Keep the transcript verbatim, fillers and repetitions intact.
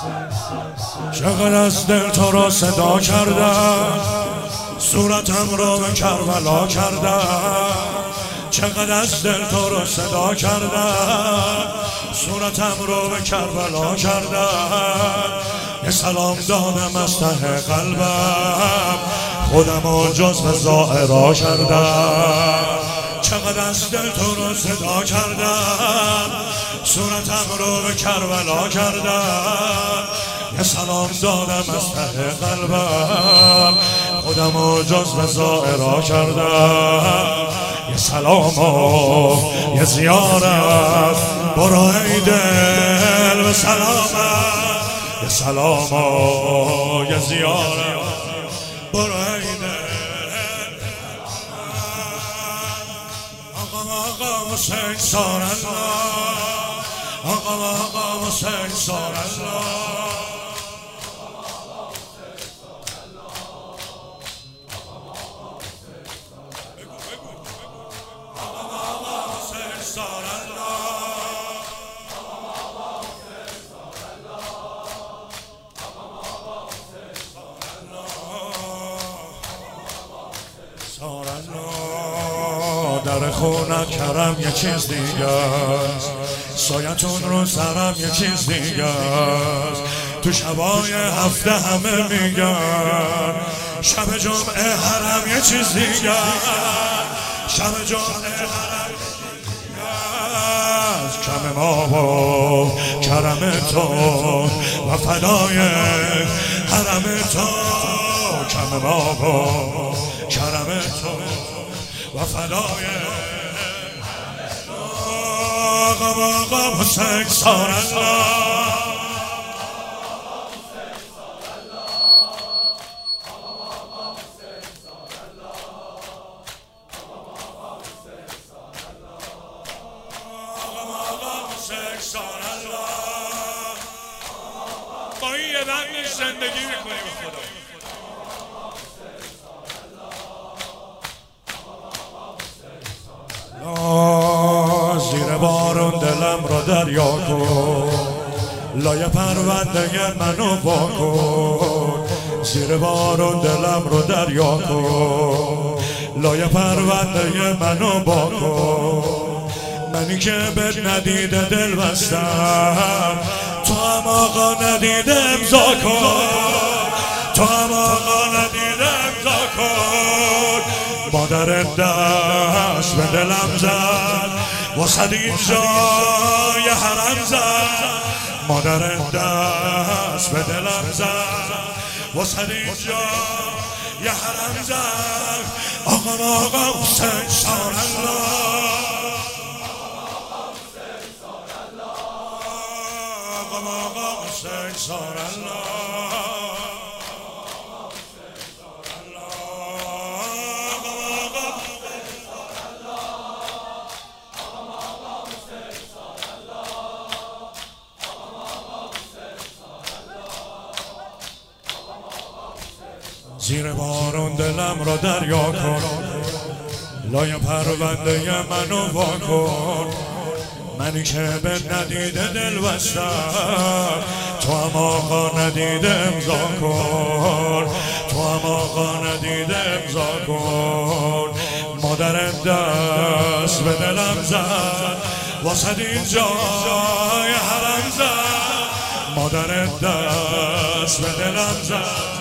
چقدر از دل تو را صدا کردم، صورتم را به کربلا کردم. چقدر از دل تو را صدا کردم، صورتم را به کربلا کردم. یه سلام دادم از ته قلبم، خودم و جزو ظاهرا کردم. چقدر از دل تو را صدا کردم، صورتم رو به کربلا کردم. یه سلام دادم از ته قلبم، خودم و جزو ظاهرا کردم. یه سلام و یه زیارت برو ای دل به سلامت. یه سلام و یه زیارت برو ای دل. آقا آقا حسین سار الله، آقا آقا حسین سار الله. در خونت کرم یه چیز دیگه است، سایتون رو سرم یه چیز دیگه است. تو شبای هفته همه میگن شب جمعه حرم یه چیز دیگه است. شب جمعه حرم کم ما و کرم تو و فدای حرم تو. کم ما و کرم تو و فدای آقا آقا حسین سار الله. با این یه رنگش زندگی میکنی به خدا. زیر بارون دلم را دریا کن، لای پرونده منو وا کن. زیر بارون دلم را دریا کن، لای پرونده منو وا کن. منی که بهت ندیده دل بستم، تو هم آقا ندیده امضا کن. تو هم آقا ندیده امضا کن. مادرت دست به دلم زد، واسد اینجا یه حرم زد. مادرت دست به دلم زد، واسد اینجا یه حرم زد. آقا آقا حسین سار الله، آقا آقا حسین سار الله. زیر بارون دلم را دریا کن، لای پرونده منو وا کن. منی که به ندیده دل بستم، تو هم آقا ندیده امضا کن. تو هم آقا ندیده امضا کن. مادرت دست به دلم زد، واسد اینجا یه حرم زد. مادرت دست به دلم زد،